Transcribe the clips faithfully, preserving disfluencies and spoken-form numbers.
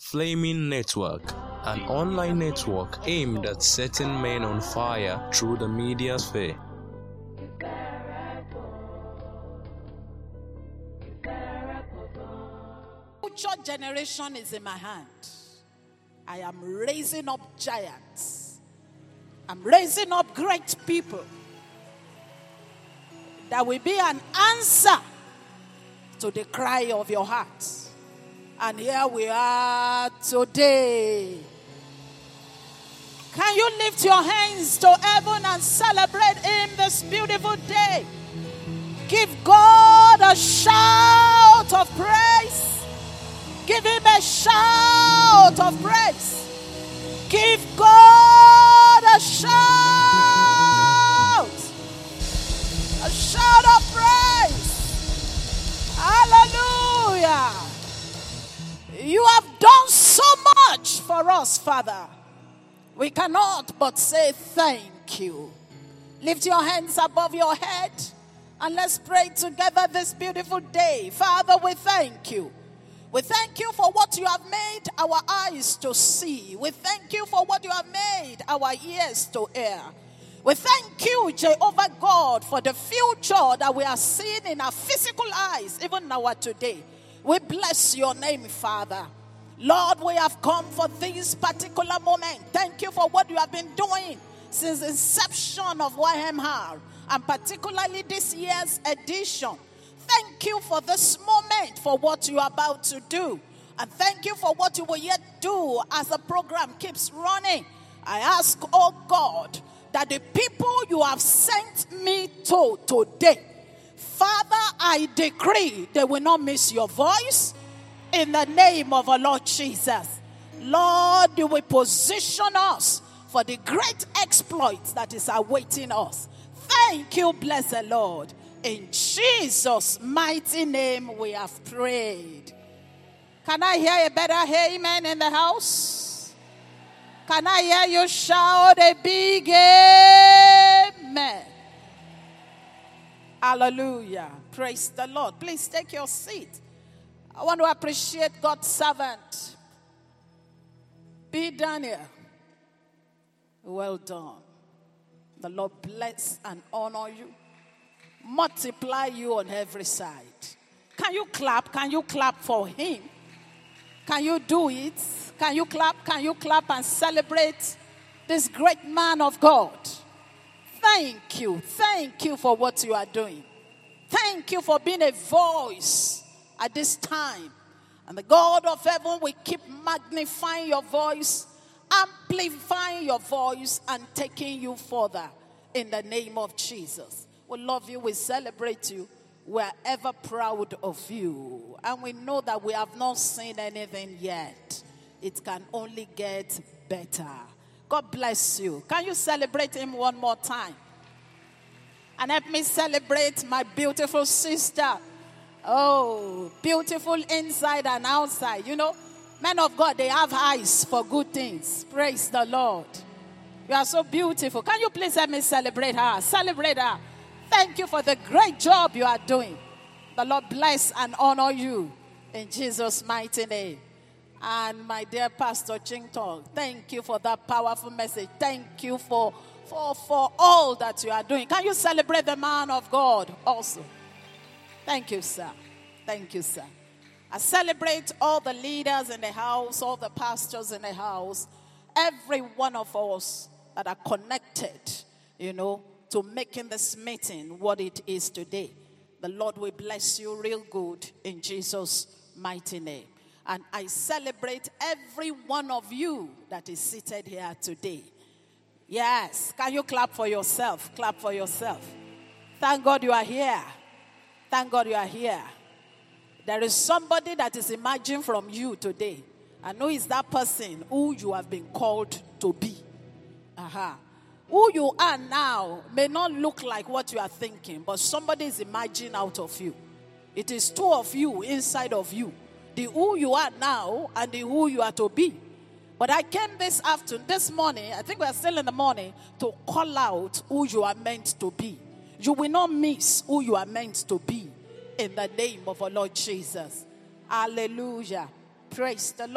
Flaming Network, an online network aimed at setting men on fire through the media sphere. Future generation is in my hand. I am raising up giants. I'm raising up great people. That will be an answer to the cry of your heart. And here we are today. Can you lift your hands to heaven and celebrate Him this beautiful day? Give God a shout of praise. Give Him a shout of praise. Give God a shout. A shout of praise. Hallelujah. You have done so much for us, Father. We cannot but say thank you. Lift your hands above your head and let's pray together this beautiful day. Father, we thank you. We thank you for what you have made our eyes to see. We thank you for what you have made our ears to hear. We thank you, Jehovah God, for the future that we are seeing in our physical eyes, even now today. We bless your name, Father. Lord, we have come for this particular moment. Thank you for what you have been doing since the inception of Y M R, and particularly this year's edition. Thank you for this moment, for what you are about to do. And thank you for what you will yet do as the program keeps running. I ask, oh God, that the people you have sent me to today, Father, I decree they will not miss your voice in the name of our Lord Jesus. Lord, you will position us for the great exploits that is awaiting us. Thank you, blessed Lord. In Jesus' mighty name we have prayed. Can I hear a better amen in the house? Can I hear you shout a big amen? Hallelujah. Praise the Lord. Please take your seat. I want to appreciate God's servant, B. Daniel. Well done. The Lord bless and honor you. Multiply you on every side. Can you clap? Can you clap for him? Can you do it? Can you clap? Can you clap and celebrate this great man of God? Thank you. Thank you for what you are doing. Thank you for being a voice at this time. And the God of heaven will keep magnifying your voice, amplifying your voice, and taking you further in the name of Jesus. We love you. We celebrate you. We are ever proud of you. And we know that we have not seen anything yet. It can only get better. God bless you. Can you celebrate him one more time? And help me celebrate my beautiful sister. Oh, beautiful inside and outside. You know, men of God, they have eyes for good things. Praise the Lord. You are so beautiful. Can you please help me celebrate her? Celebrate her. Thank you for the great job you are doing. The Lord bless and honor you in Jesus' mighty name. And my dear Pastor Chingtong, thank you for that powerful message. Thank you for, for, for all that you are doing. Can you celebrate the man of God also? Thank you, sir. Thank you, sir. I celebrate all the leaders in the house, all the pastors in the house, every one of us that are connected, you know, to making this meeting what it is today. The Lord will bless you real good in Jesus' mighty name. And I celebrate every one of you that is seated here today. Yes, can you clap for yourself? Clap for yourself. Thank God you are here. Thank God you are here. There is somebody that is emerging from you today. And who is that person who you have been called to be? Aha. Who you are now may not look like what you are thinking, but somebody is emerging out of you. It is two of you inside of you. The who you are now and the who you are to be. But I came this afternoon, this morning, I think we are still in the morning, to call out who you are meant to be. You will not miss who you are meant to be in the name of our Lord Jesus. Hallelujah. Praise the Lord.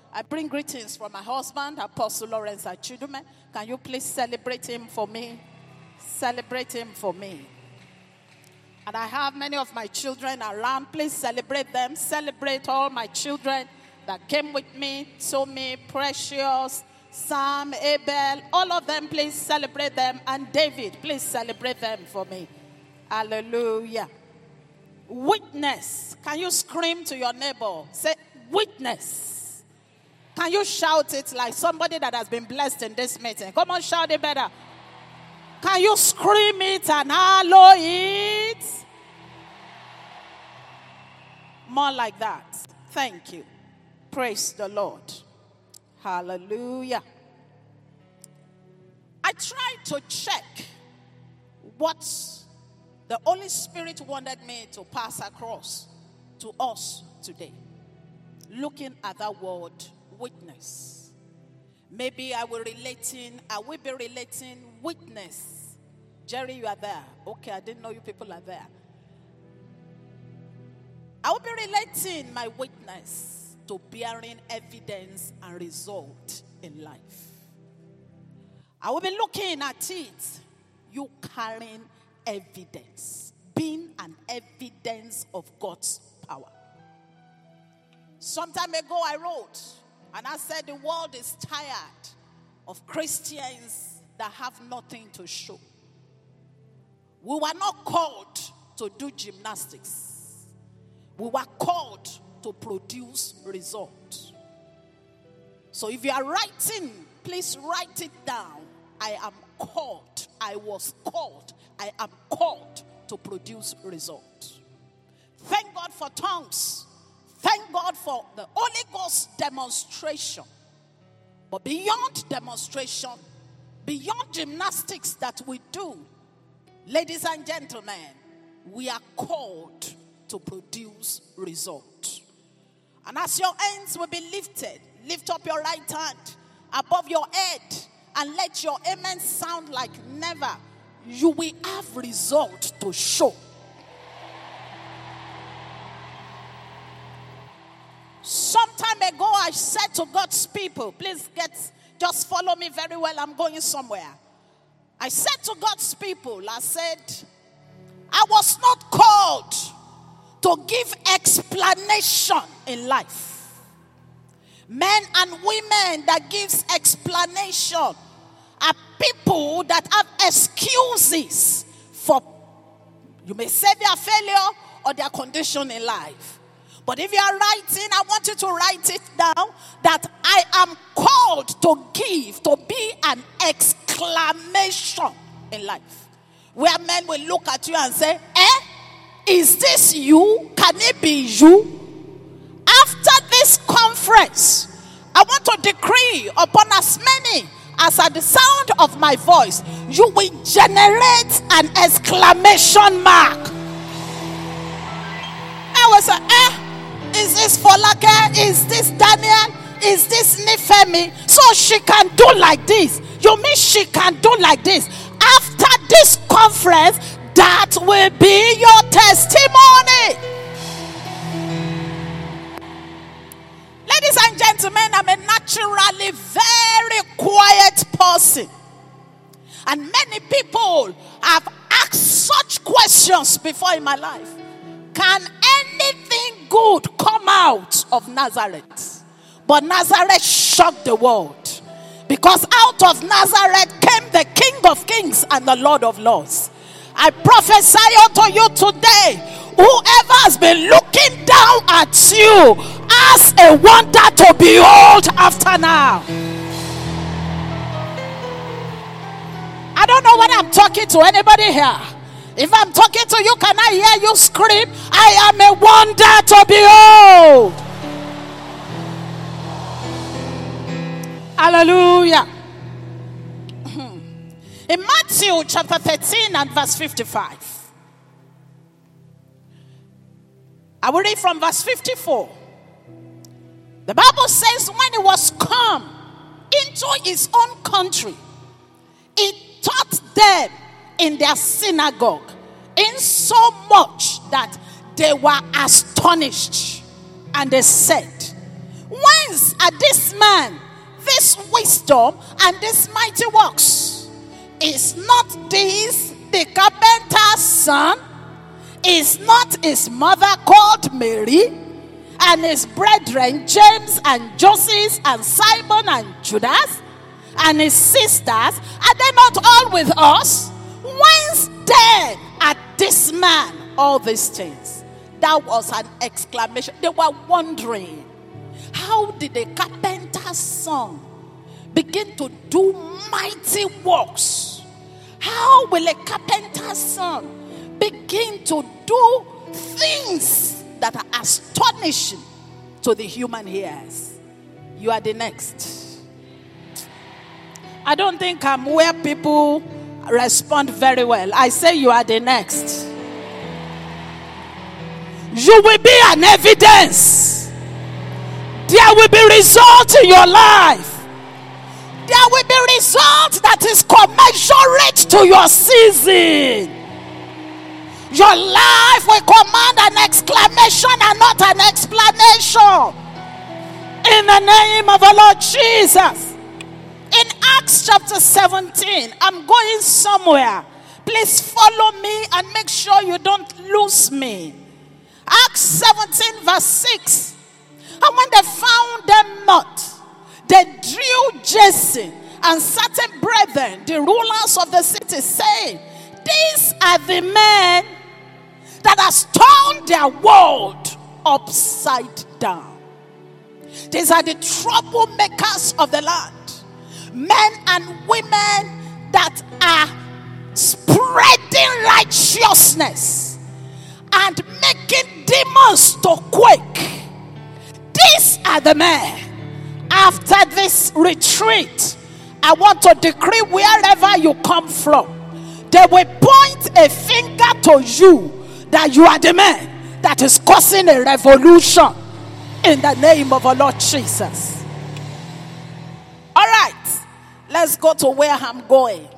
I bring greetings from my husband, Apostle Lawrence Achidume. Can you please celebrate him for me? Celebrate him for me. And I have many of my children around. Please celebrate them. Celebrate all my children that came with me. Tommy, Precious, Sam, Abel. All of them, please celebrate them. And David, please celebrate them for me. Hallelujah. Witness. Can you scream to your neighbor? Say, witness. Can you shout it like somebody that has been blessed in this meeting? Come on, shout it better. Can you scream it and hallow it? More like that. Thank you. Praise the Lord. Hallelujah. I tried to check what the Holy Spirit wanted me to pass across to us today. Looking at that word, witness. Maybe I will relating, I will be relating witness. Jerry, you are there. Okay, I didn't know you people are there. I will be relating my witness to bearing evidence and result in life. I will be looking at it, you carrying evidence, being an evidence of God's power. Some time ago I wrote, and I said the world is tired of Christians that have nothing to show. We were not called to do gymnastics. We were called to produce results. So if you are writing, please write it down. I am called. I was called. I am called to produce results. Thank God for tongues. Thank God for the Holy Ghost demonstration. But beyond demonstration, beyond gymnastics that we do, ladies and gentlemen, we are called to produce results. And as your hands will be lifted, lift up your right hand above your head and let your amen sound like never. You will have result to show. Some time ago, I said to God's people, please get, just follow me very well. I'm going somewhere. I said to God's people, I said, I was not called to give explanation in life. Men and women that gives explanation are people that have excuses for, you may say, their failure or their condition in life. But if you are writing, I want you to write it down that I am called to give, to be an exclamation in life. Where men will look at you and say, eh, is this you? Can it be you? After this conference, I want to decree upon as many as at the sound of my voice, you will generate an exclamation mark. I was like, eh? Is this Folake? Is this Daniel? Is this Nifemi? So she can do like this. You mean she can do like this? After this conference, that will be your testimony. Ladies and gentlemen, I'm a naturally very quiet person. And many people have asked such questions before in my life. Can anything good come out of Nazareth? But Nazareth shocked the world. Because out of Nazareth came the King of Kings and the Lord of Lords. I prophesy unto you today, whoever has been looking down at you as a wonder to behold after now. I don't know when I'm talking to anybody here. If I'm talking to you, can I hear you scream, I am a wonder to behold. Hallelujah. In Matthew chapter thirteen and verse fifty-five. I will read from verse fifty-four. The Bible says when he was come into his own country, he taught them in their synagogue, in so much that they were astonished. And they said, Whence are this man, this wisdom, and this mighty works? Is not this the carpenter's son? Is not his mother called Mary? And his brethren James and Joseph and Simon and Judas? And his sisters, are they not all with us? Whence then are this man all these things? That was an exclamation. They were wondering, how did the carpenter's son begin to do mighty works? How will a carpenter's son begin to do things that are astonishing to the human ears? You are the next. I don't think I'm where people respond very well. I say you are the next. You will be an evidence. There will be result in your life. There will be result that is commensurate to your season. Your life will command an exclamation and not an explanation. In the name of the Lord Jesus. In Acts chapter seventeen, I'm going somewhere. Please follow me and make sure you don't lose me. Acts seventeen verse six. And when they found them not, they drew Jason and certain brethren, the rulers of the city, saying, these are the men that has turned their world upside down. These are the troublemakers of the land. Men and women that are spreading righteousness and making demons to quake. These are the men. After this retreat, I want to decree wherever you come from, they will point a finger to you that you are the man that is causing a revolution in the name of our Lord Jesus. All right, let's go to where I'm going.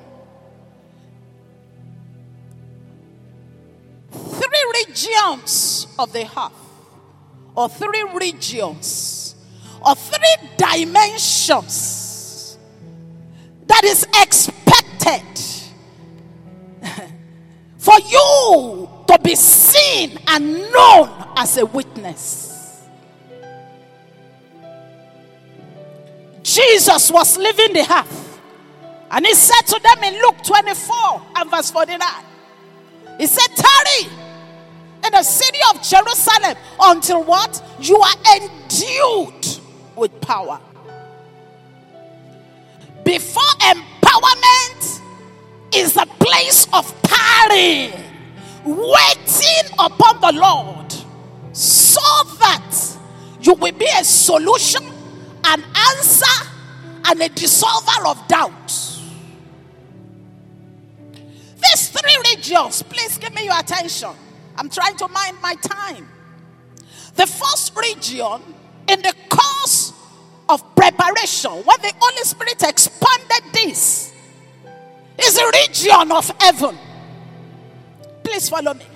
Three regions of the earth, or three regions, or three dimensions that is expected for you to be seen and known as a witness. Jesus was leaving the earth, and he said to them in Luke twenty-four and verse forty-nine, he said, tarry in the city of Jerusalem until what? You are endued with power. Before empowerment is a place of tarrying, waiting upon the Lord, so that you will be a solution, an answer, and a dissolver of doubt. These three regions, please give me your attention. I'm trying to mind my time. The first region, in the course of preparation, when the Holy Spirit expanded this, is a region of heaven. Please follow me.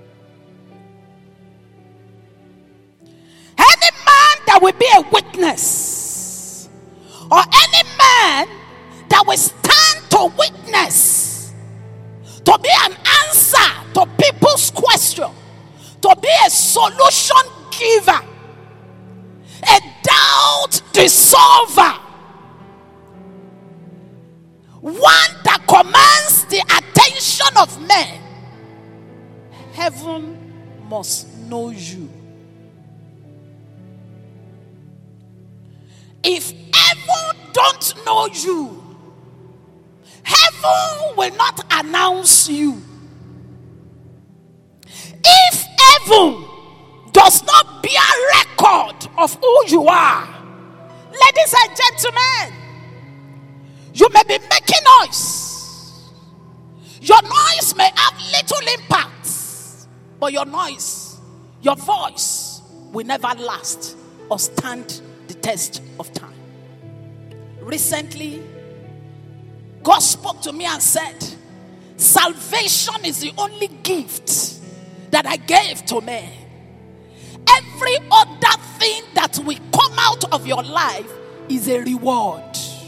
Any man that will be a witness, or any man that will stand to witness, to be an answer to people's question, to be a solution giver, a doubt dissolver, one that commands the attention of men, heaven must know you. If heaven don't know you, heaven will not announce you. If heaven does not bear record of who you are, ladies and gentlemen, you may be making noise. Your noise may have little impact, but your noise, your voice will never last or stand the test of time. Recently, God spoke to me and said, salvation is the only gift that I gave to men. Every other thing that that will come out of your life is a reward.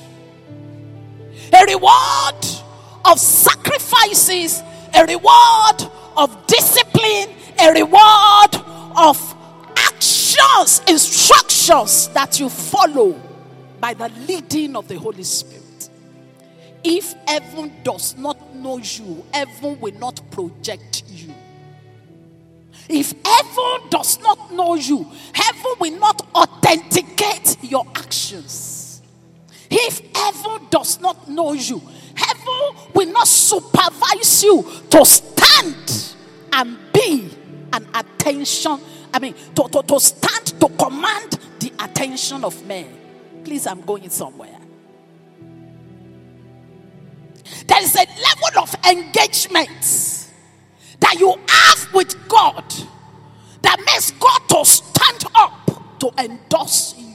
A reward of sacrifices, a reward of discipline, a reward of actions, instructions that you follow by the leading of the Holy Spirit. If heaven does not know you, heaven will not project you. If heaven does not know you, heaven will not authenticate your actions. If heaven does not know you, heaven will not supervise you to stand and be an attention. I mean, to, to, to stand to command the attention of men. Please, I'm going somewhere. There is a level of engagement that you have with God that makes God to stand up to endorse you.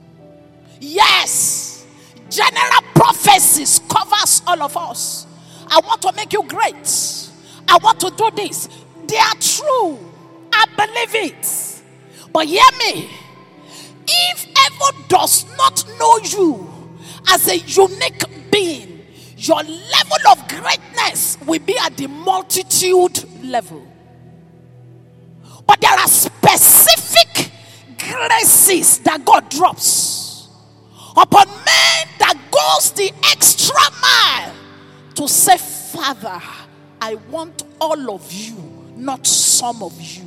Yes, general prophecies covers all of us. I want to make you great. I want to do this. They are true. I believe it. But hear me. If heaven does not know you as a unique being, your level of greatness will be at the multitude level. But there are specific graces that God drops upon men that goes the extra mile to say, Father, I want all of you, not some of you.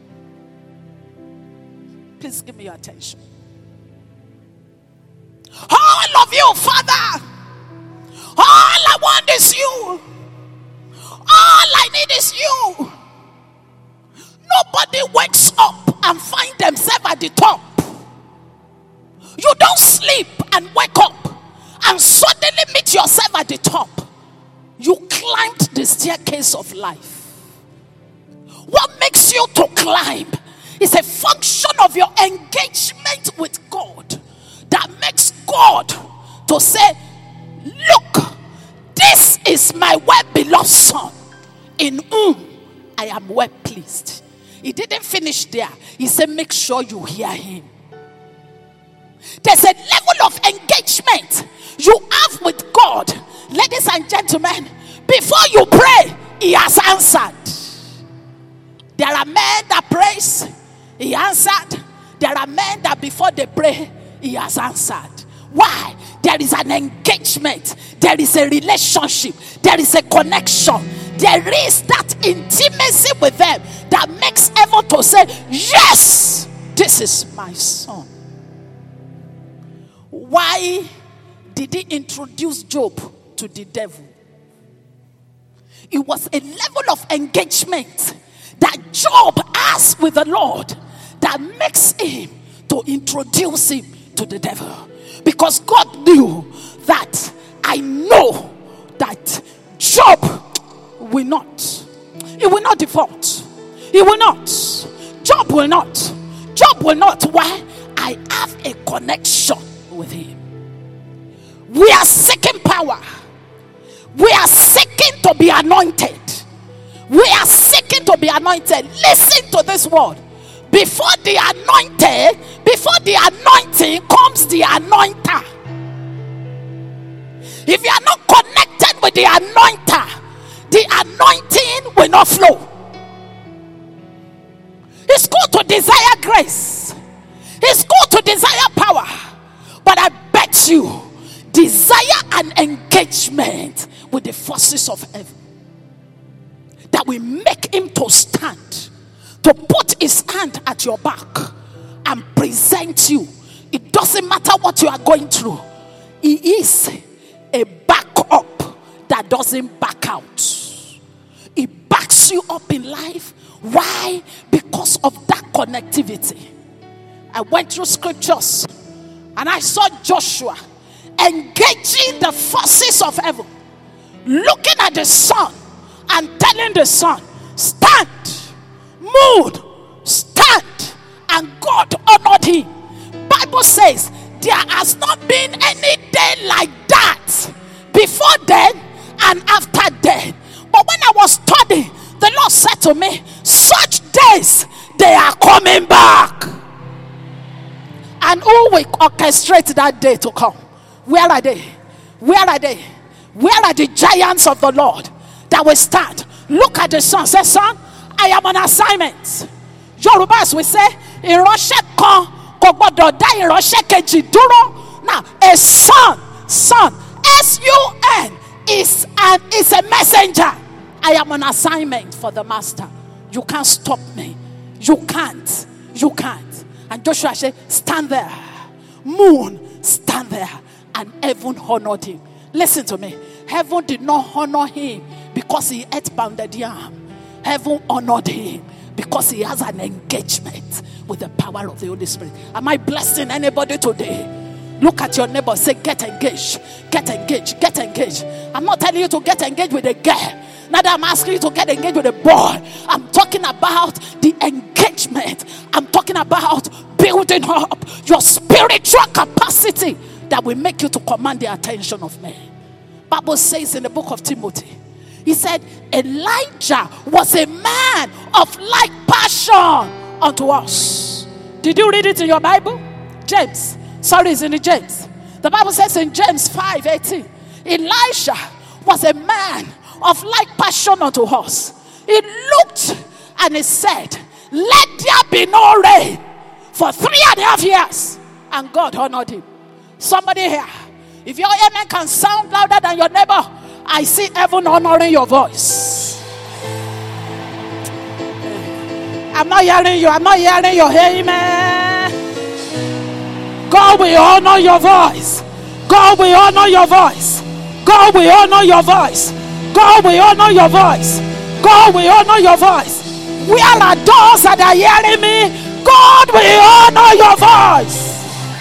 Please give me your attention. All of you, Father. All I want is you. All I need is you. Nobody wakes up and finds themselves at the top. You don't sleep and wake up and suddenly meet yourself at the top. You climbed the staircase of life. What makes you to climb is a function of your engagement with God that makes God to say, look, this is my well-beloved Son, in whom I am well pleased. He didn't finish there. He said, make sure you hear him. There's a level of engagement you have with God. Ladies and gentlemen, before you pray, he has answered. There are men that praise, he answered. There are men that before they pray, he has answered. Why? There is an engagement. There is a relationship. There is a connection. There is that intimacy with them that makes heaven to say, yes, this is my Son. Why did he introduce Job to the devil? It was a level of engagement that Job has with the Lord that makes him to introduce him to the devil. Because God knew that I know that Job will not. He will not default. He will not. Job will not. Job will not. Why? I have a connection with him. We are seeking power. We are seeking to be anointed. We are seeking to be anointed. Listen to this word. Before the anointed, before the anointing comes the anointer. If you are not connected with the anointer, the anointing will not flow. It's good to desire grace. It's good to desire power. But I bet you, desire an engagement with the forces of heaven that will make him to stand, to put his hand at your back and present you. It doesn't matter what you are going through. He is a backup that doesn't back out. He backs you up in life. Why? Because of that connectivity. I went through scriptures and I saw Joshua engaging the forces of heaven, looking at the sun and telling the sun, stand, move, stand, and God honored him. Bible says there has not been any day like that before then and after then. But when I was studying, the Lord said to me, such days, they are coming back. And who will orchestrate that day to come? Where are they? Where are they? Where are the giants of the Lord that will stand? Look at the son. Say, son, I am on assignment. Yorubas will say, ìránṣẹ́ kan kò gbọdọ̀ dá ìránṣẹ́ kejì dúró. Now, a son, son, S U N is an is a messenger. I am on assignment for the master. You can't stop me. You can't. You can't. And Joshua said, stand there. Moon, stand there. And heaven honored him. Listen to me. Heaven did not honor him because he ate pounded yam. Heaven honored him because he has an engagement with the power of the Holy Spirit. Am I blessing anybody today? Look at your neighbor. Say, get engaged. Get engaged. Get engaged. I'm not telling you to get engaged with a girl. Neither I'm asking you to get engaged with a boy. I'm talking about the engagement. I'm talking about building up your spiritual capacity that will make you to command the attention of men. Bible says in the book of Timothy, he said, Elijah was a man of like passion unto us. Did you read it in your Bible? James. Sorry, it's in the James. The Bible says in James five eighteen, Elijah was a man of like passion unto us. He looked and he said, let there be no rain for three and a half years. And God honored him. Somebody here, if your amen can sound louder than your neighbor, I see heaven honoring your voice. I'm not hearing you. I'm not hearing your amen. God will honor your voice. God will honor your voice. God will honor your voice. God will honor your voice. God will honor your voice. Where are those that are hearing me? God will honor your voice.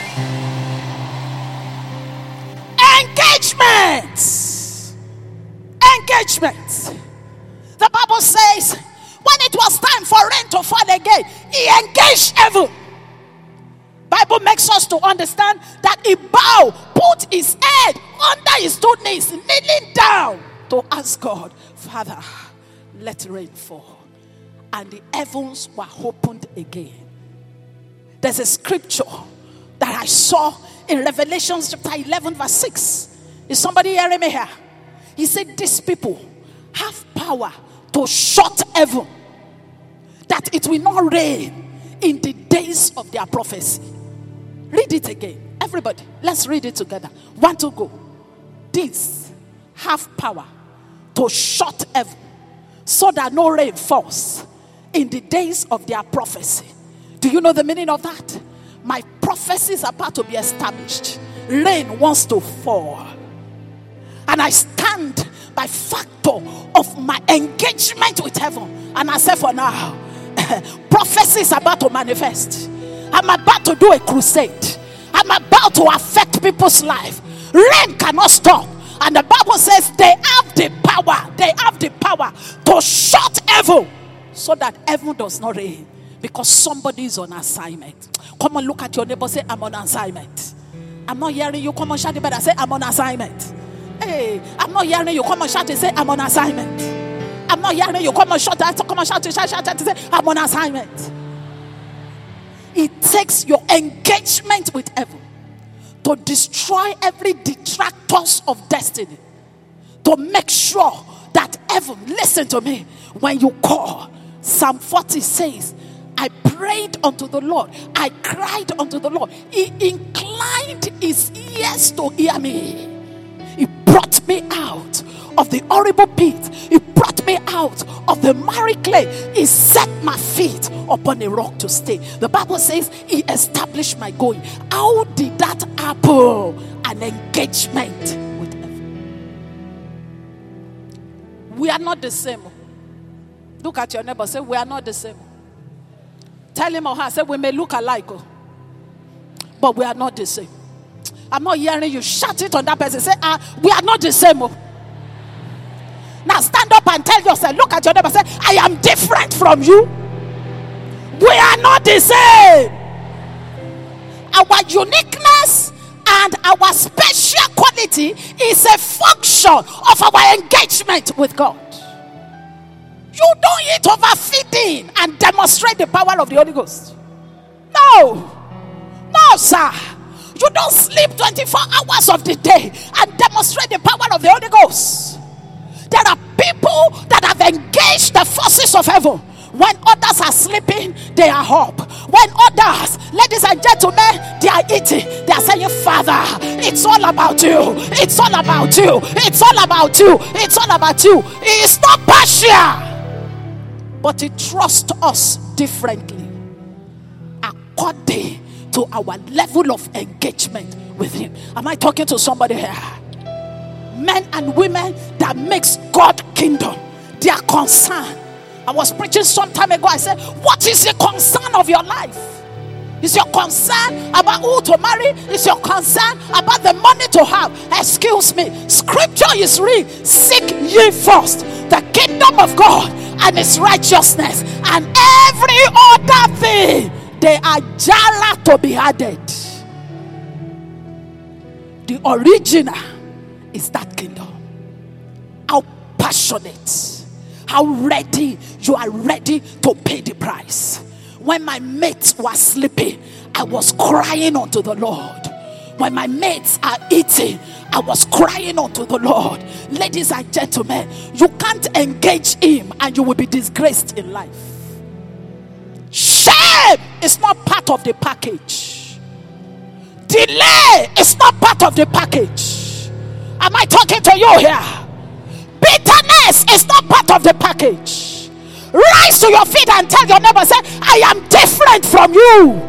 Engagement. Engagement. The Bible says, when it was time for rain to fall again, he engaged heaven. Bible makes us to understand that he bowed, put his head under his two knees, kneeling down to ask God, Father, let rain fall. And the heavens were opened again. There's a scripture that I saw in Revelation chapter eleven verse six. Is somebody hearing me here? He said, these people have power to shut heaven, that it will not rain in the days of their prophecy. Read it again. Everybody, let's read it together. One, two, go. These have power to shut heaven so that no rain falls in the days of their prophecy. Do you know the meaning of that? My prophecy is about to be established. Rain wants to fall. And I stand by factor of my engagement with heaven. And I say for now, prophecy is about to manifest. I'm about to do a crusade. I'm about to affect people's life. Rain cannot stop. And the Bible says they have the power. They have the power to shut heaven so that heaven does not rain. Because somebody is on assignment. Come on, look at your neighbor. Say, I'm on assignment. I'm not hearing you. Come on, shout it better. Say, I'm on assignment. Hey, I'm not hearing you. Come on, shout it. Say, I'm on assignment. I'm not hearing you. Come on, shout it. Come on, shout it. Shout it. Say, I'm on assignment. It takes your engagement with heaven to destroy every detractors of destiny. To make sure that heaven, listen to me, when you call, Psalm forty says, I prayed unto the Lord. I cried unto the Lord. He inclined his ears to hear me. He brought me out of the horrible pit. He brought me out of the miry clay. He set my feet upon a rock to stay. The Bible says he established my going. How did that happen? An engagement with heaven. We are not the same. Look at your neighbor. Say, we are not the same. Tell him or her, say, we may look alike, but we are not the same. I'm not hearing you. Shout it on that person. Say, ah, we are not the same. Now stand up and tell yourself, look at your neighbor, say, I am different from you. We are not the same. Our uniqueness and our special quality is a function of our engagement with God. You don't eat overfeeding and demonstrate the power of the Holy Ghost. No. No, sir. You don't sleep twenty-four hours of the day and demonstrate the power of the Holy Ghost. There are people that have engaged the forces of heaven. When others are sleeping, they are up. When others, ladies and gentlemen, they are eating, they are saying, Father, it's all about you. It's all about you. It's all about you. It's all about you. He is not partial, but he trusts us differently according to our level of engagement with him. Am I talking to somebody here? Men and women that makes God kingdom their concern. I was preaching some time ago. I said, what is the concern of your life? Is your concern about who to marry? Is your concern about the money to have? Excuse me. Scripture is real. Seek ye first the kingdom of God and his righteousness, and every other thing, they are jala to be added. The original is that kingdom. How passionate, how ready you are ready to pay the price. When my mates were sleeping, I was crying unto the Lord. When my mates are eating, I was crying unto the Lord. Ladies and gentlemen, you can't engage him and you will be disgraced in life. Shame is not part of the package. Delay is not part of the package. Am I talking to you here? Bitterness is not part of the package. Rise to your feet and tell your neighbor, say, I am different from you.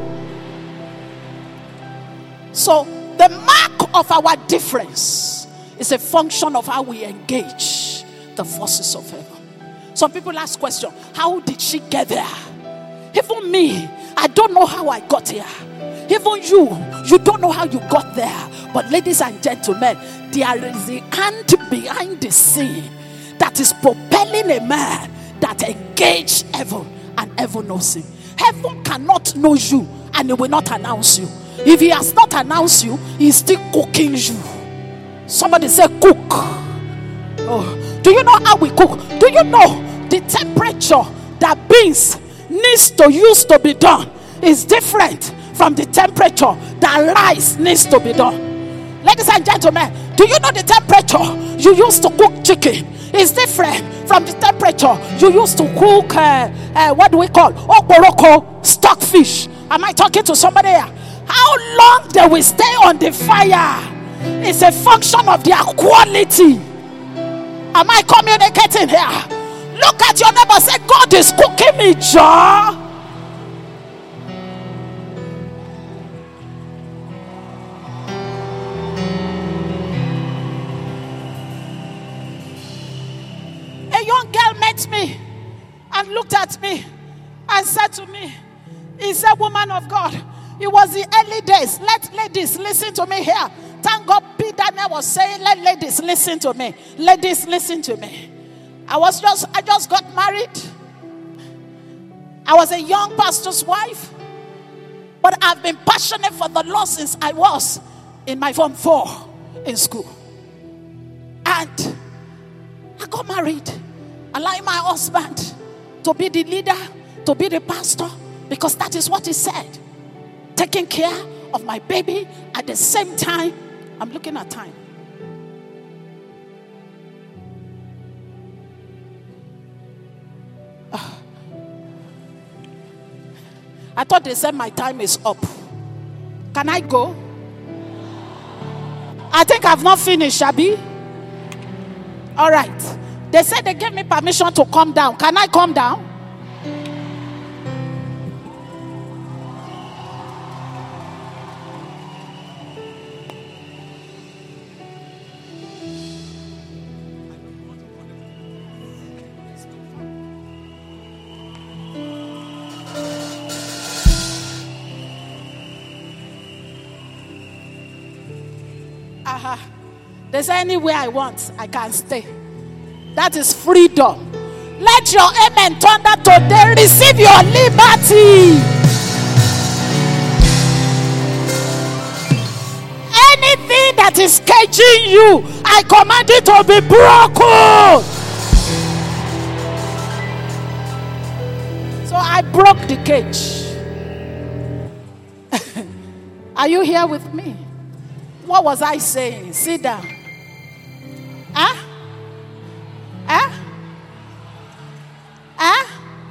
So the mark of our difference is a function of how we engage the forces of heaven. Some people ask question, how did she get there? Even me, I don't know how I got here. Even you, you don't know how you got there. But ladies and gentlemen, there is a hand behind the scene that is propelling a man that engage heaven, and heaven knows him. Heaven cannot know you and he will not announce you. If he has not announced you, he is still cooking you. Somebody say cook. Oh, do you know how we cook? Do you know the temperature that beans needs to use to be done is different from the temperature that rice needs to be done? Ladies and gentlemen, do you know the temperature you use to cook chicken is different from the temperature you used to cook uh, uh, what do we call okporoko, stockfish? Am I talking to somebody here? How long they will stay on the fire is a function of their quality. Am I communicating here? Look at your neighbor, say, God is cooking me, Joe. A young girl met me and looked at me and said to me, he said, woman of God, it was the early days. Let ladies listen to me here. Thank God P. Daniel was saying, let ladies listen to me. Ladies listen to me. I was just, I just got married. I was a young pastor's wife. But I've been passionate for the Lord since I was in my form four in school. And I got married. Allowing my husband to be the leader, to be the pastor, because that is what he said. Taking care of my baby at the same time. I'm looking at time. Uh, I thought they said my time is up. Can I go? I think I've not finished, Abi. All right. They said they gave me permission to come down. Can I come down? Uh-huh. They say anywhere I want, I can stay. That is freedom. Let your amen turn that today. Receive your liberty. Anything that is caging you, I command it to be broken. So I broke the cage. Are you here with me? What was I saying? Sit down. Huh? Huh? Huh?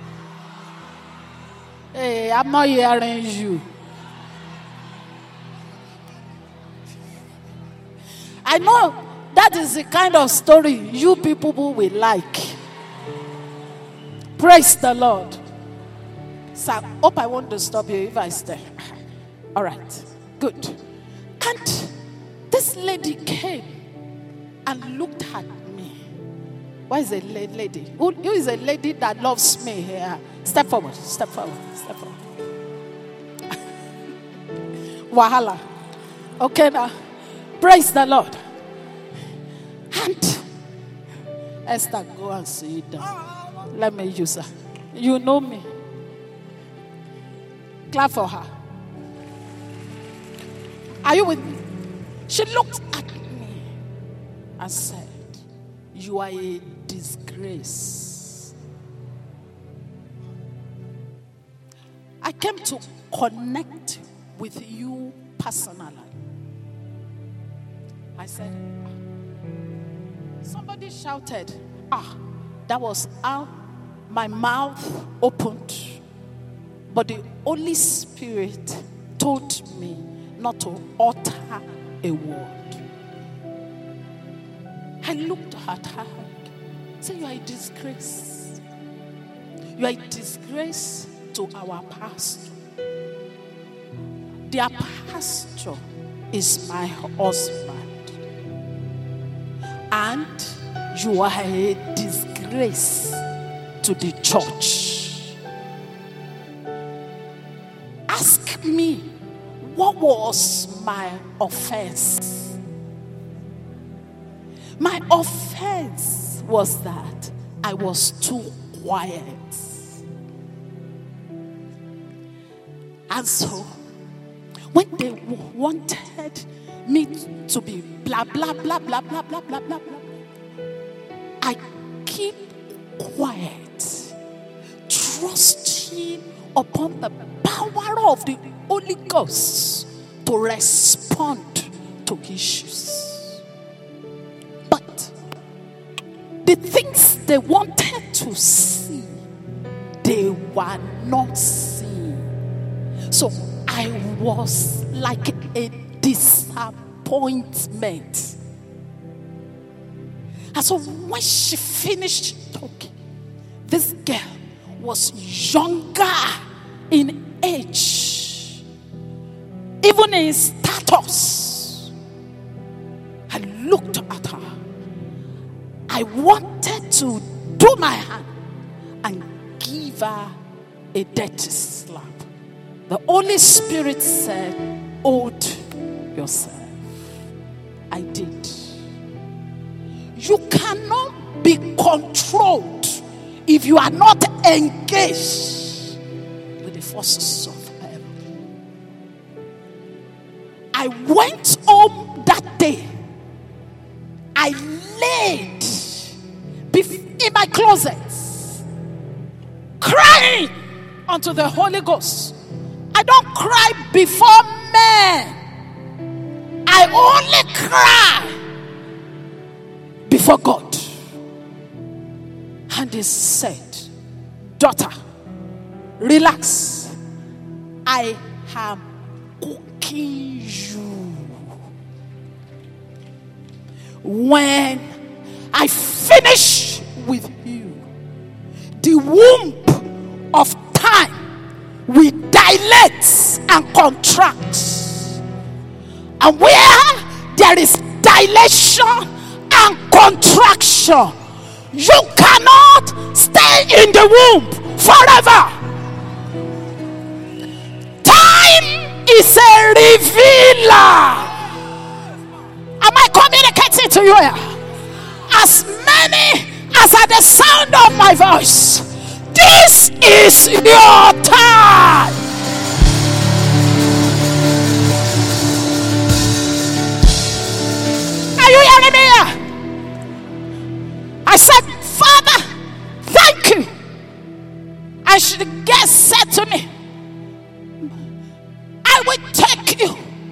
Hey, I'm not hearing you. I know that is the kind of story you people will like. Praise the Lord. So I hope I won't disturb you if I stay. All right. Good. And this lady came and looked at me. Why is a lady? Who, who is a lady that loves me here? Step forward. Step forward. Step forward. Wahala. Okay now. Praise the Lord. And Esther, go and sit down. Let me use her. You know me. Clap for her. Are you with me? She looked at me and said, you are a disgrace. I came to connect with you personally. I said, somebody shouted, ah, that was how my mouth opened. But the Holy Spirit told me not to utter a word. I looked at her and said, you are a disgrace. You are a disgrace to our pastor. Their pastor is my husband. And you are a disgrace to the church. Ask me, what was my offense? My offense was that I was too quiet. And so, when they wanted me to be blah, blah, blah, blah, blah, blah, blah, blah, blah, I keep quiet, trusting upon the power of the Holy Ghost to respond to issues. But the things they wanted to see, they were not seeing. So I was like a disappointment. And so when she finished talking, this girl was younger in age, even in status. I looked at her. I wanted to do my hand and give her a dirty slap. The Holy Spirit said, hold yourself. I did. You cannot be controlled if you are not engaged with the forces of heaven. I went home that day. I laid in my closet, crying unto the Holy Ghost. I don't cry before men. I only cry before God. And he said, daughter, relax. I am cooking you. When I finish with you, the womb of time will dilate and contract. And where there is dilation and contraction, you cannot stay in the womb forever. Time is a revealer. Am I communicating to you here? As many as are the sound of my voice, this is your time. Are you hearing me here? I said, Father, thank you. And she the guest said to me, I will take you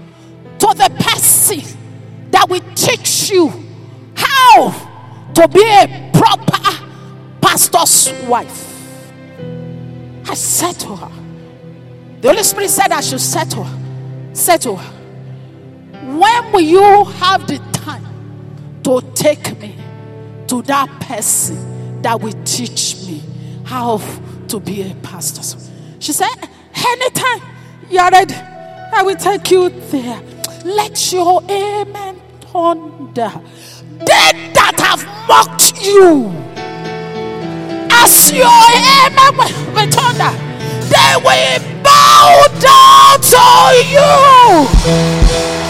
that will teach you how to be a proper pastor's wife. I said to her, the Holy Spirit said I should say to her, say to her, when will you have the time to take me to that person that will teach me how to be a pastor? She said, anytime you're ready, I will take you there. Let your amen thunder. They that have mocked you, as your amen will thunder, they will bow down to you.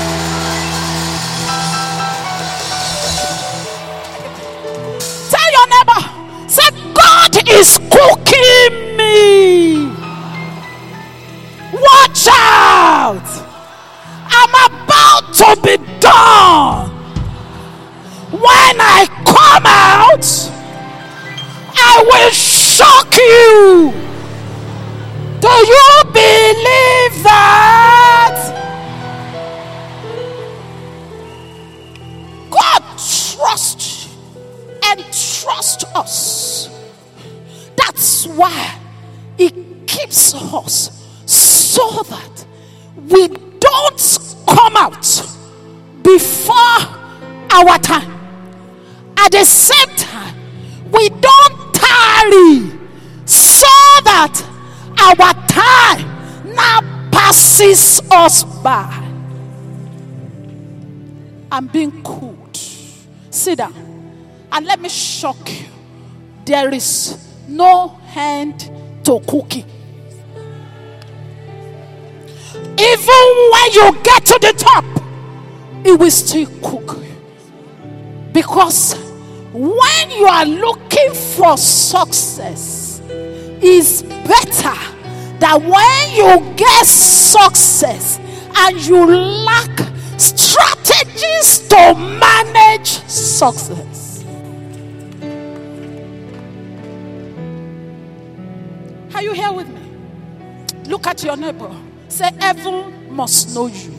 Tell your neighbor, say, God is cooking me. Watch out. I'm about to be done. When I come out, I will shock you. Do you believe that? God trusts you and trust us. That's why He keeps us so that we don't come out before our time. At the same time, we don't tarry so that our time now passes us by. I'm being cooled. Sit down and let me shock you. There is no end to cooking. Even when you get to the top, it will still cook. Because when you are looking for success, it's better that when you get success and you lack strategies to manage success. Are you here with me? Look at your neighbor. Say, heaven must know you.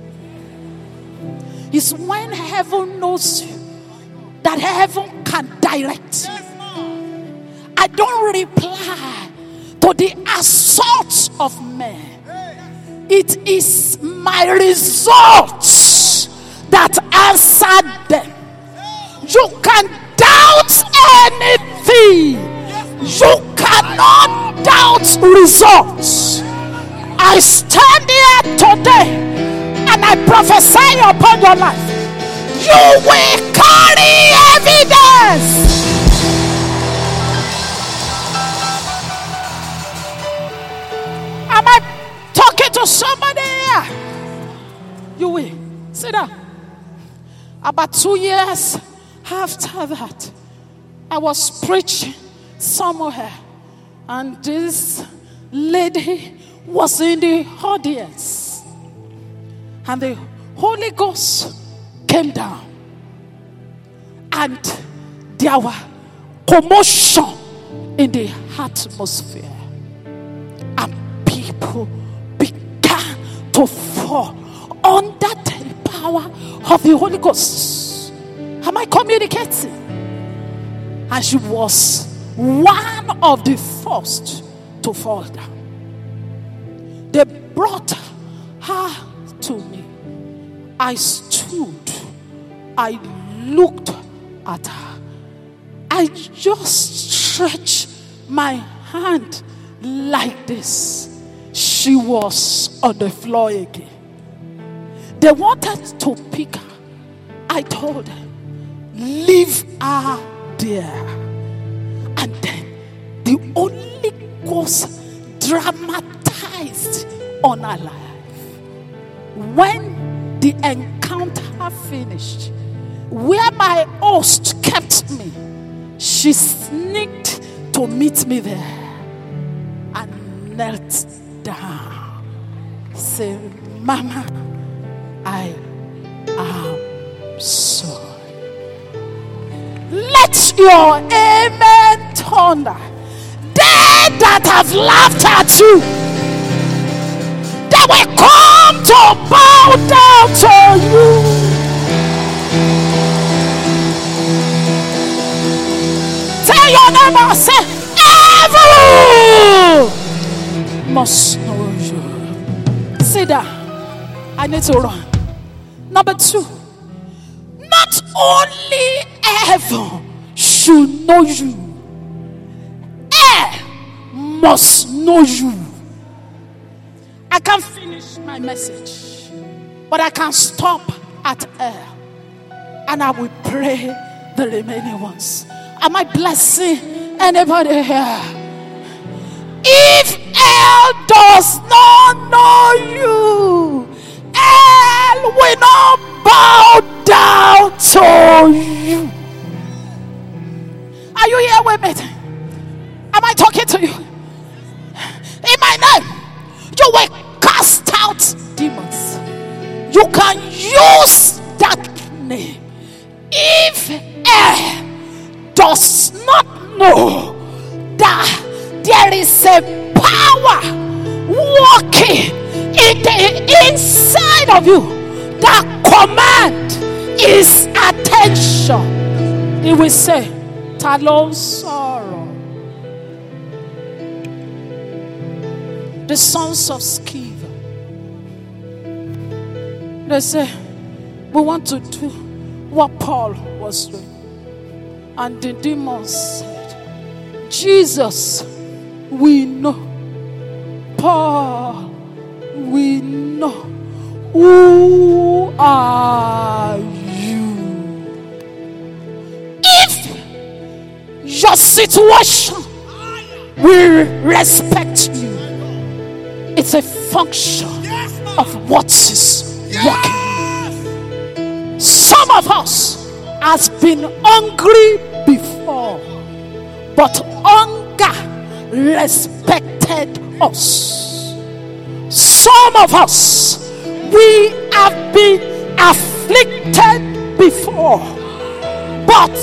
It's when heaven knows you that heaven can direct you. I don't reply to the assaults of men. It is my results that answer them. You can doubt anything. You cannot doubt results. I stand here today and I prophesy upon your life. You will carry evidence. Am I talking to somebody here? You will. Sit down. About two years after that, I was preaching somewhere, and this lady was in the audience, and the Holy Ghost came down, and there was commotion in the atmosphere, and people began to fall under the power of the Holy Ghost. Am I communicating? And she was one of the first to fall down. They brought her to me. I stood. I looked at her. I just stretched my hand like this. She was on the floor again. They wanted to pick her. I told them, leave her there. And then the Holy Ghost dramatized on her life. When the encounter finished, where my host kept me, she sneaked to meet me there and knelt down. Say, Mama, I am sorry. Let your amen thunder. They that have laughed at you, they will come to bow down to you. neighbor, say, evil must know you. Sit down. I need to run. Number two, not only evil should know you, air must know you. I can't finish my message, but I can stop at air, and I will pray the remaining ones. Am I blessing anybody here? If air does not know you, air will not bow down to you. Are you here with me? Am I talking to you? In my name, you will cast out demons. You can use that name. If air does not know that there is a power working in the inside of you that command is attention, he will say, Talon sorrow. The sons of Sceva, they say, we want to do what Paul was doing. And the demons said, Jesus, we know. Paul, we know. Who are you? If your situation will respect you, it's a function of what is working. Some of us has been hungry before, but hunger respected us. Some of us, we have been afflicted before, but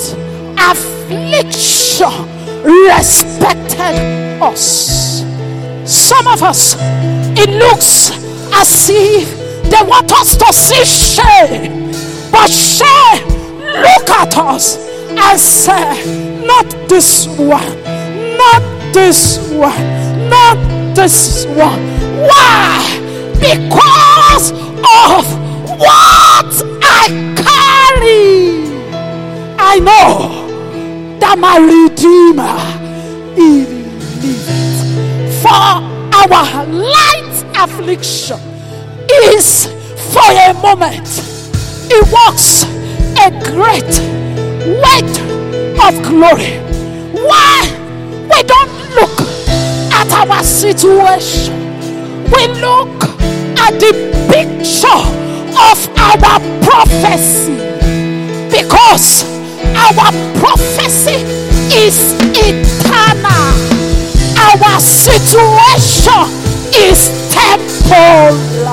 affliction respected us. Some of us, it looks as if they want us to see shame, but shame look at us and say, not this one, not this one, not this one. Why? Because of what I carry. I know that my Redeemer is living. For our light affliction is for a moment. It works a great weight of glory. Why? We don't look at our situation. We look at the picture of our prophecy, because our prophecy is eternal. Our situation is temporal.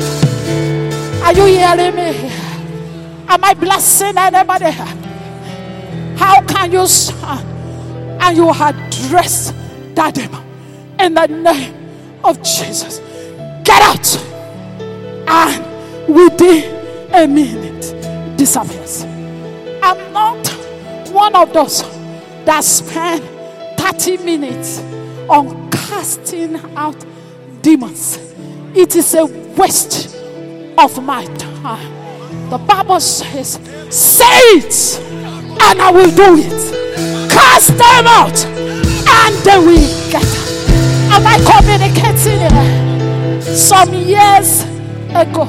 Are you hearing me? Am I blessing anybody? How can you stand and you address that demon in the name of Jesus? Get out, and within a minute disappears. I'm not one of those that spend thirty minutes on casting out demons. It is a waste of my time. The Bible says, say it and I will do it. Cast them out and they will get out. Am I communicating here? Some years ago,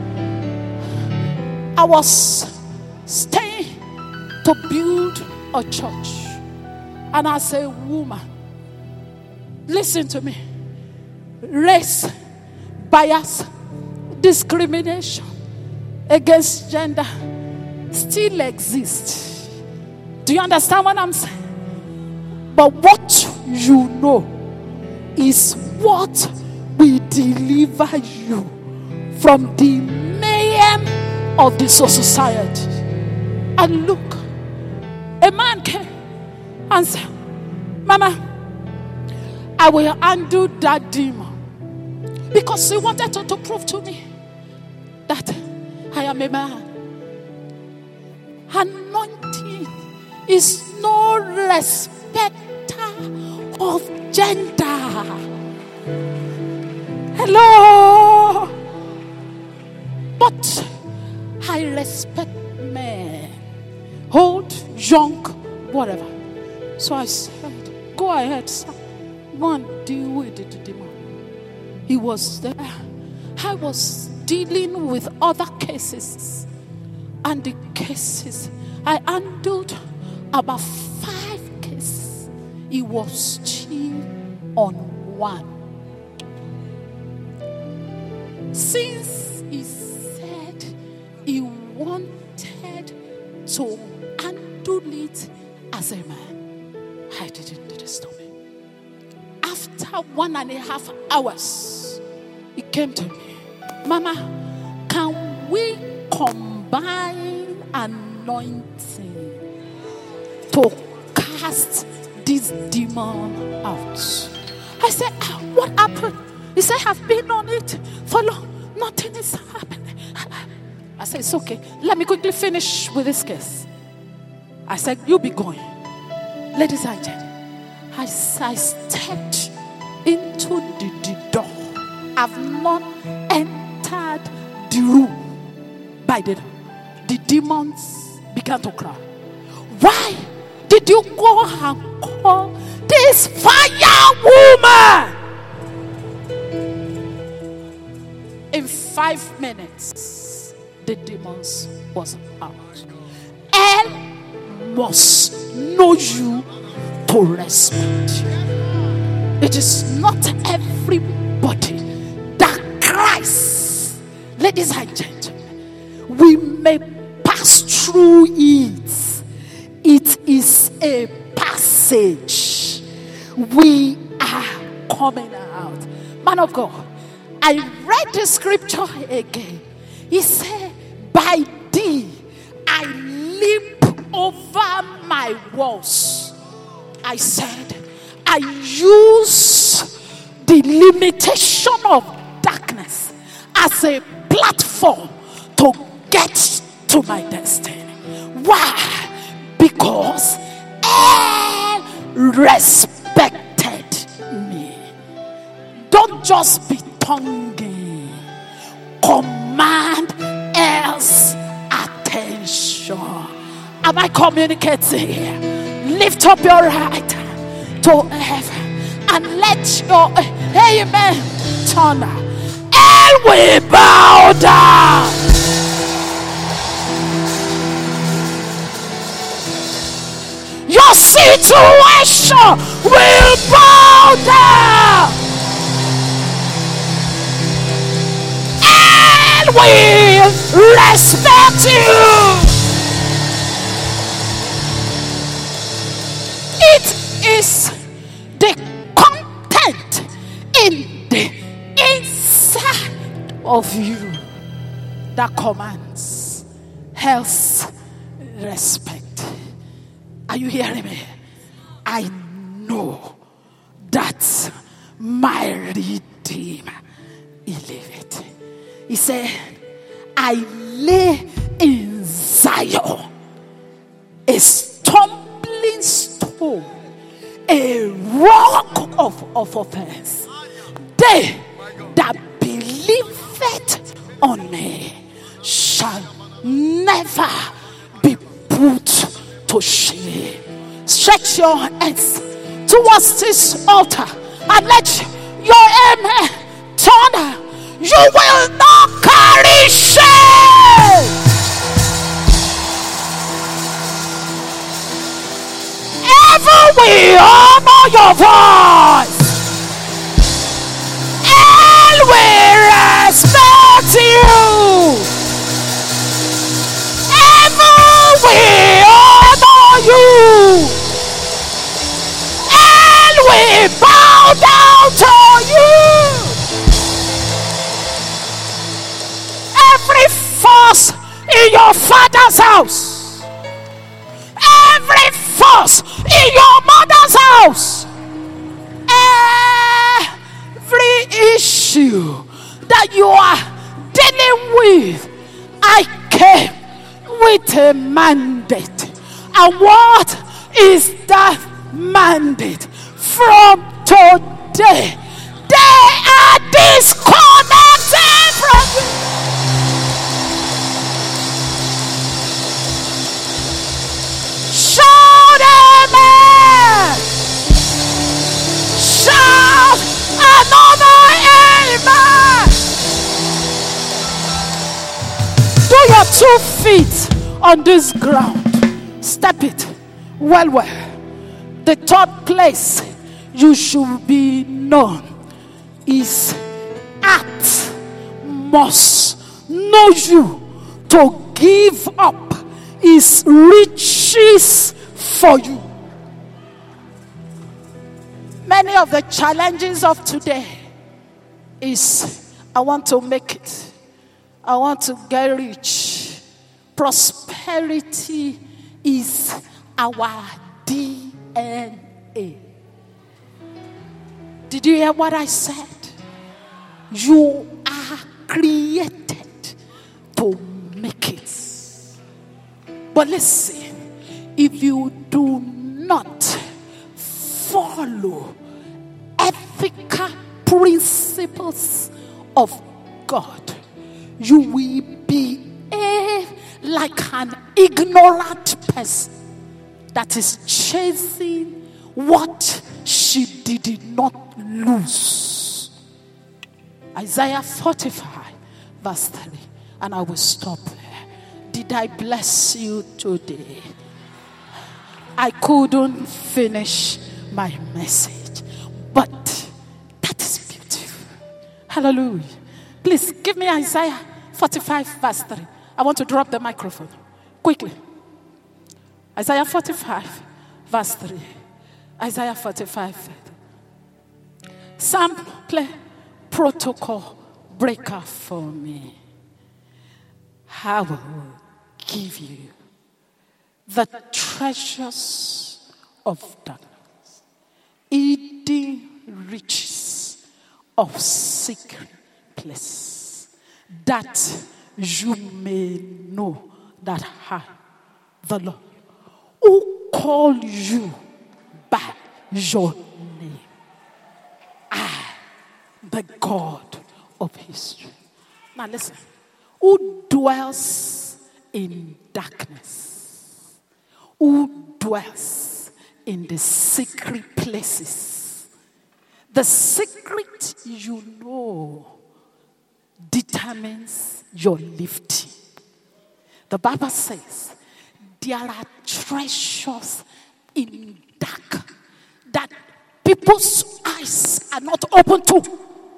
I was staying to build a church, and as a woman, listen to me, race, bias, discrimination against gender still exists. Do you understand what I'm saying? But what you know is what will deliver you from the mayhem of the society. And look, a man came and said, Mama, I will undo that demon, because he wanted to, to prove to me that I am a man. Anointing is no respect of gender. Hello. But I respect men, old, young, whatever. So I said, go ahead, sir. One deal with the demon. He was there. I was dealing with other cases. And the cases, I handled about five cases. He was still on one. Since he said he wanted to handle it as a man, I didn't disturb him. After one and a half hours, he came to me. Mama, can we combine anointing to cast this demon out? I said, ah, what happened? He said, I've been on it for long. Nothing is happening. I said, it's okay. Let me quickly finish with this case. I said, you be going. Ladies and gentlemen, I, I stepped into the, the door. I've not entered the room by the door. The demons began to cry. Why did you go and call this fire woman? In five minutes, the demons was out. Hell must know you to respect you. It is not everybody that cries. Ladies and gentlemen, we may pass through it. It is a passage. We are coming out. Man of God, I read the scripture again. He said, by thee I leap over my walls. I said, I use the limitation of darkness as a platform to get to my destiny. Why? Because hell respected me. Don't just be tonguing. Command hell's attention. Am I communicating here? Lift up your right hand to heaven and let your amen turn. Hell will bow down. Your situation will bow down. Hell will respect you. It is the content in the inside of you that commands hell's respect. Are you hearing me? I know that my Redeemer, he liveth. He said, I lay in Zion a stumbling stone, a rock of, of offense. They that believeth on me shall never be put to shame. Stretch your hands towards this altar and let your amen turn. You will not carry shame. Heaven will honor your voice. Hell will respect you. Heaven will honor you. Hell will bow down to you. Every force in your father's house, every force in your mother's house, every issue that you are dealing with, I came with a mandate. And what is that mandate? from today, they are disconnected from you. Shout amen. Shout another amen. Do your two feet on this ground. Step it. Well, well. The third place you should be known is act must know you to give up his riches for you. Many of the challenges of today is I want to make it. I want to get rich. Prosperity is our D N A. Did you hear what I said? You are created to make it. But listen, if you do not follow ethical principles of God, you will behave like an ignorant person that is chasing what she did not lose. Isaiah forty-five verse three. And I will stop there. Did I bless you today? I couldn't finish my message, but that is beautiful. Hallelujah. Please give me Isaiah forty-five verse three. I want to drop the microphone quickly. Isaiah forty-five verse three. Isaiah forty-five. Sam, play protocol breaker for me. I will give you the treasures of darkness, hidden riches of secret place, that you may know that I, the Lord, who call you by your name, I, the God of history. Now listen. Who dwells in darkness? Who dwells in the secret places? The secret you know determines your lifting. The Bible says there are treasures in dark that people's eyes are not open to.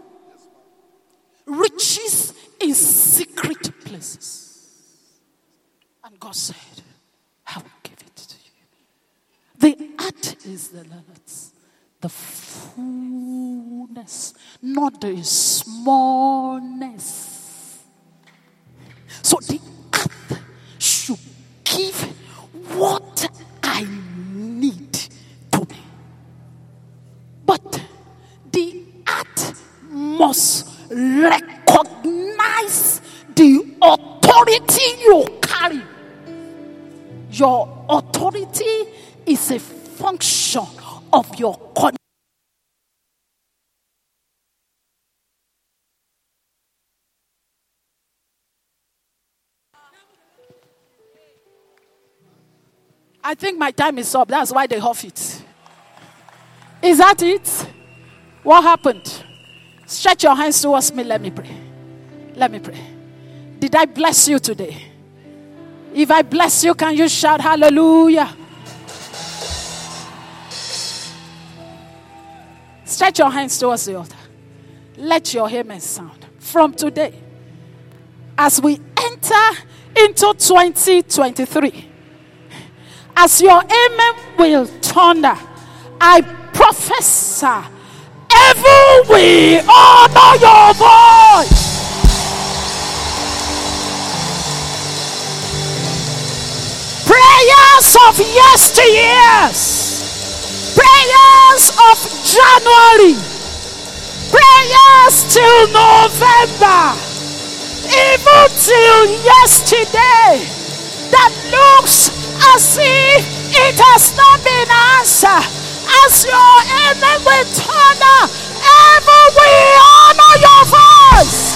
Riches in secret places. And God said, I will give it to you. The earth is the Lord's, the fullness, not the smallness. So the earth should give what I need to me. But the earth must recognize the authority you carry. Your authority is a function of your condition. I think my time is up. That's why they off it. Is that it? What happened? Stretch your hands towards me. Let me pray. Let me pray. Did I bless you today? If I bless you, can you shout hallelujah? Stretch your hands towards the altar. Let your amen sound. From today, as we enter into twenty twenty-three, as your amen will thunder, I prophesy, heaven will honor your voice. Prayers of yesteryears, prayers of January, prayers till November, even till yesterday, that looks as if it has not been answered. I As your amen will thunder, heaven will honor your voice.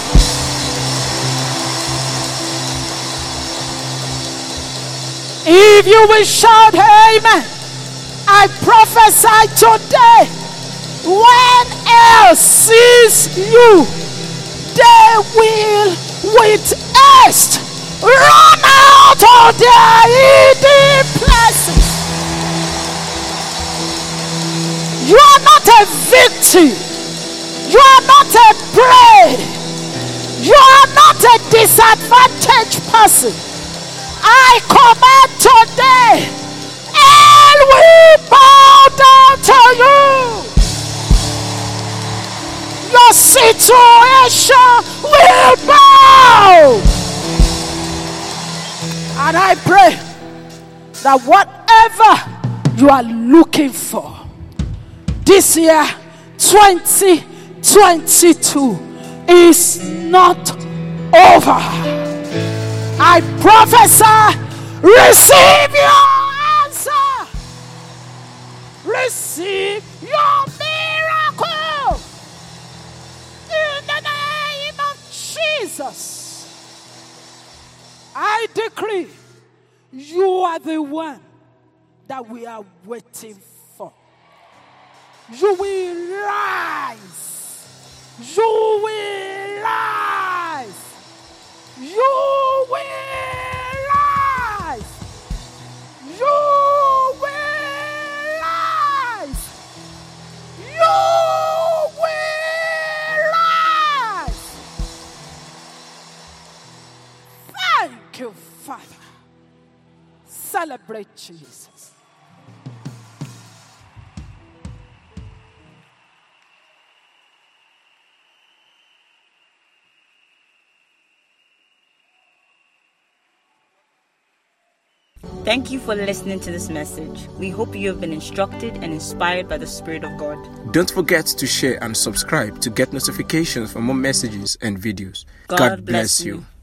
If you will shout amen, I prophesy today, when hell sees you, they will with haste run out of their hidden places. You are not a victim. You are not a prey. You are not a disadvantaged person. I command today, hell will bow down to you. Your situation will bow. And I pray that whatever you are looking for this year, twenty twenty-two, is not over. I prophesy, receive your answer. Receive your miracle. In the name of Jesus, I decree you are the one that we are waiting for. You will rise. You will rise. You will rise. You will rise. You will rise. Thank you, Father. Celebrate Jesus. Thank you for listening to this message. We hope you have been instructed and inspired by the Spirit of God. Don't forget to share and subscribe to get notifications for more messages and videos. God, God bless bless you. you.